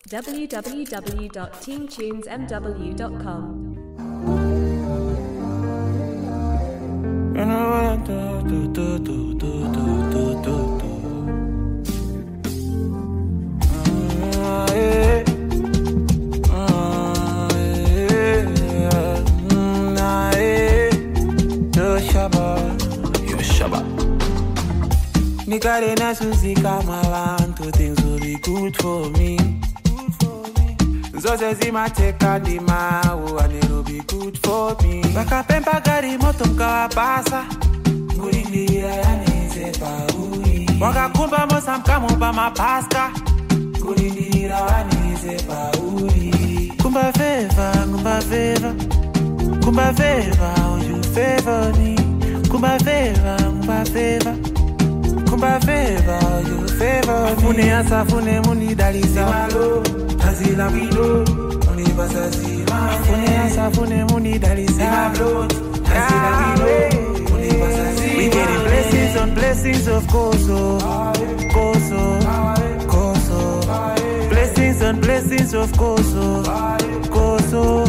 www.teamtunesmw.com. Nikarena suzika malanto, things will be good for me. Zose zimateka ndimau and it'll be good for me. Vakapemba gari moto mkawapasa ngurindira yaneze pauri. Wakakumba mosa mkamupa mapaska ngurindira yaneze pauri. Kumba favor, kumba favor, kumba favor, oh you favor me. Kumba favor, kumba favor, kumba favor, you favor me. Afune asafune muni dalisa malo azila bido muni basazima. Afune asafune muni dalisa malo azila bido muni basazima. We getting blessings on blessings of Koso, Koso, Koso. Blessings on blessings of Koso, Koso,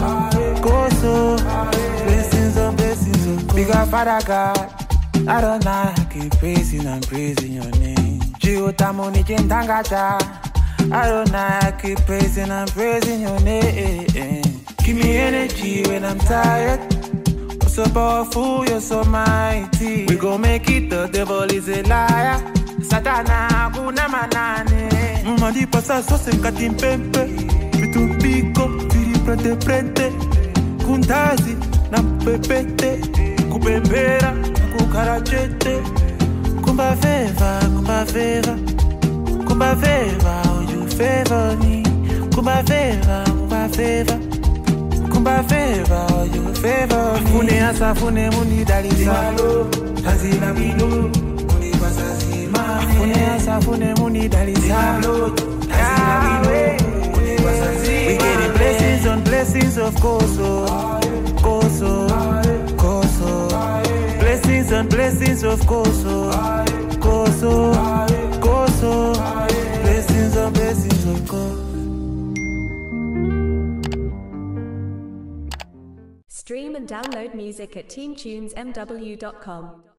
Koso. Blessings on blessings of Koso. Bigger Father God, I don't know, I keep praising and praising your name. Jiutamuni Jintangacha, I don't know, I keep praising and praising your name. Give me energy when I'm tired. You're so powerful, you're so mighty. We gon' make it, the devil is a liar. Satana, kuna manane. Mali pasa sose katimpempe. Vitu pico, tiri prete. Kundazi, na pepete. Kupembera, kukarachete. Kumba favor, kumba favor, kumba favor, oh you favor me. Kumba favor, kumba favor, kumba favor, oh you favor me. Afune asafune muni dalisa malo azila bido muni basazima. Afune asafune muni dalisa malo azila bido muni basazima. We getting blessings on blessings of Koso, Koso, Koso. Blessings on blessings of Koso, Koso, Koso. Blessings on blessings of Koso. Stream and download music at teamtunesmw.com.